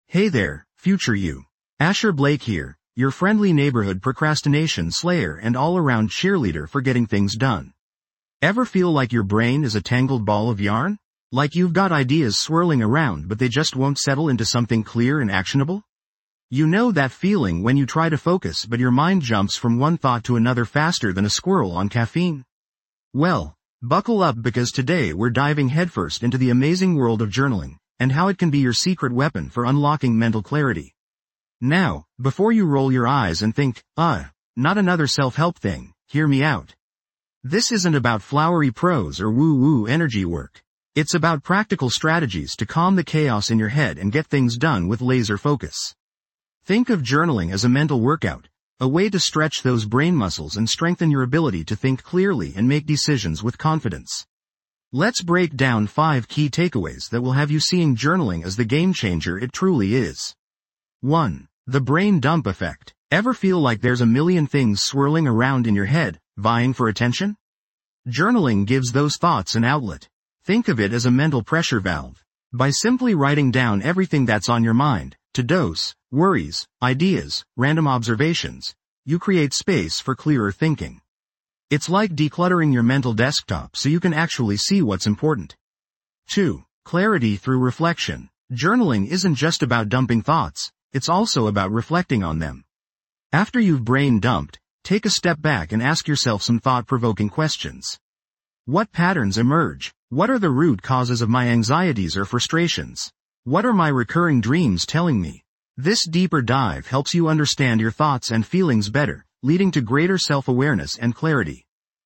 Hey there, future you. Asher Blake here, your friendly neighborhood procrastination slayer and all-around cheerleader for getting things done. Ever feel like your brain is a tangled ball of yarn? Like you've got ideas swirling around but they just won't settle into something clear and actionable? You know that feeling when you try to focus but your mind jumps from one thought to another faster than a squirrel on caffeine? Well, buckle up because today we're diving headfirst into the amazing world of journaling, and how it can be your secret weapon for unlocking mental clarity. Now, before you roll your eyes and think, not another self-help thing, hear me out. This isn't about flowery prose or woo-woo energy work. It's about practical strategies to calm the chaos in your head and get things done with laser focus. Think of journaling as a mental workout, a way to stretch those brain muscles and strengthen your ability to think clearly and make decisions with confidence. Let's break down 5 key takeaways that will have you seeing journaling as the game changer it truly is. 1. The brain dump effect. Ever feel like there's a million things swirling around in your head, vying for attention? Journaling gives those thoughts an outlet. Think of it as a mental pressure valve. By simply writing down everything that's on your mind, to-dos, worries, ideas, random observations, you create space for clearer thinking. It's like decluttering your mental desktop so you can actually see what's important. 2. Clarity through reflection. Journaling isn't just about dumping thoughts, it's also about reflecting on them. After you've brain dumped, take a step back and ask yourself some thought-provoking questions. What patterns emerge? What are the root causes of my anxieties or frustrations? What are my recurring dreams telling me? This deeper dive helps you understand your thoughts and feelings better, leading to greater self-awareness and clarity.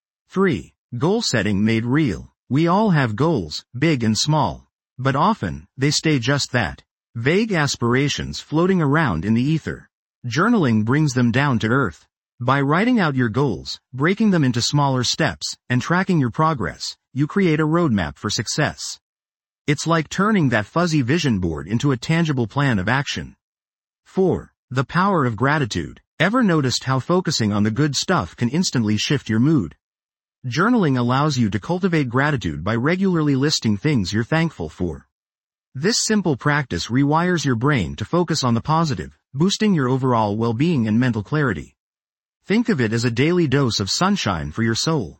3. Goal setting made real. We all have goals, big and small. But often, they stay just that. Vague aspirations floating around in the ether. Journaling brings them down to earth. By writing out your goals, breaking them into smaller steps, and tracking your progress, you create a roadmap for success. It's like turning that fuzzy vision board into a tangible plan of action. 4. The power of gratitude. Ever noticed how focusing on the good stuff can instantly shift your mood? Journaling allows you to cultivate gratitude by regularly listing things you're thankful for. This simple practice rewires your brain to focus on the positive, boosting your overall well-being and mental clarity. Think of it as a daily dose of sunshine for your soul.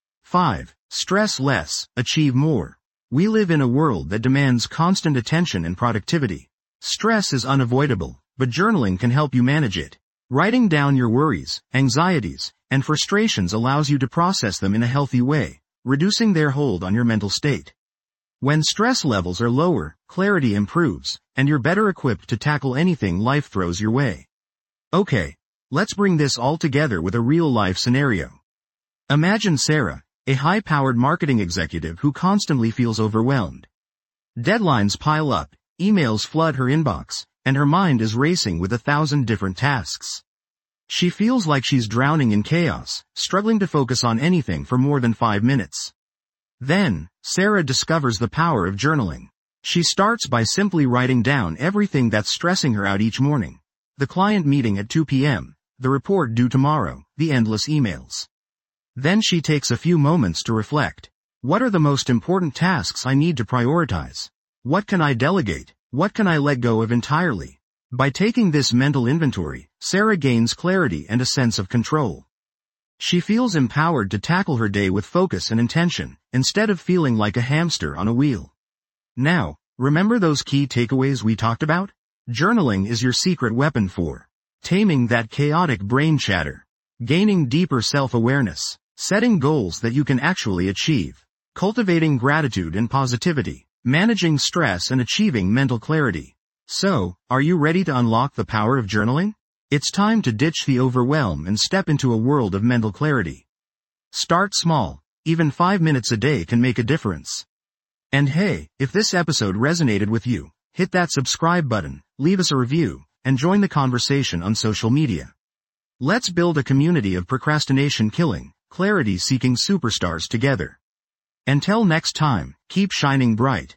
5. Stress less, achieve more. We live in a world that demands constant attention and productivity. Stress is unavoidable, but journaling can help you manage it. Writing down your worries, anxieties, and frustrations allows you to process them in a healthy way, reducing their hold on your mental state. When stress levels are lower, clarity improves, and you're better equipped to tackle anything life throws your way. Okay, let's bring this all together with a real-life scenario. Imagine Sarah, a high-powered marketing executive who constantly feels overwhelmed. Deadlines pile up, emails flood her inbox, and her mind is racing with 1,000 different tasks. She feels like she's drowning in chaos, struggling to focus on anything for more than 5 minutes. Then, Sarah discovers the power of journaling. She starts by simply writing down everything that's stressing her out each morning. The client meeting at 2 p.m., the report due tomorrow, the endless emails. Then she takes a few moments to reflect. What are the most important tasks I need to prioritize? What can I delegate? What can I let go of entirely? By taking this mental inventory, Sarah gains clarity and a sense of control. She feels empowered to tackle her day with focus and intention, instead of feeling like a hamster on a wheel. Now, remember those key takeaways we talked about? Journaling is your secret weapon for taming that chaotic brain chatter, gaining deeper self-awareness, setting goals that you can actually achieve, cultivating gratitude and positivity, managing stress and achieving mental clarity. So, are you ready to unlock the power of journaling? It's time to ditch the overwhelm and step into a world of mental clarity. Start small. Even 5 minutes a day can make a difference. And hey, if this episode resonated with you, hit that subscribe button, leave us a review, and join the conversation on social media. Let's build a community of procrastination killing, clarity seeking superstars together. Until next time, keep shining bright.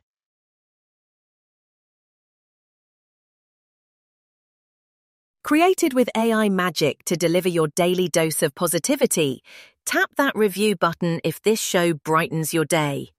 Created with AI magic to deliver your daily dose of positivity, tap that review button if this show brightens your day.